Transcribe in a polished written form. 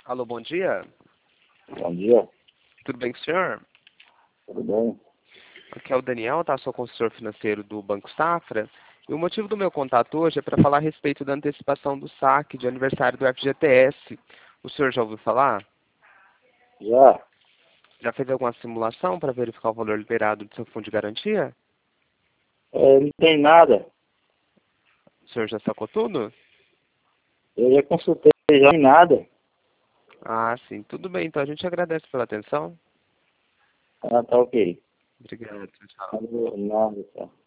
Alô, bom dia. Bom dia, Tudo bem com o senhor? tudo bem? Aqui é o Daniel, tá? Sou consultor financeiro do Banco Safra. E o motivo do meu contato hoje é para falar a respeito da antecipação do saque de aniversário do FGTS. O senhor já ouviu falar? Já, Já fez alguma simulação para verificar o valor liberado do seu fundo de garantia? não tem nada. O senhor já sacou tudo? Eu já consultei, já tem nada. Ah, sim. Tudo bem, então a gente agradece pela atenção. Ah, tá ok. Obrigado, tchau. Nada, tá.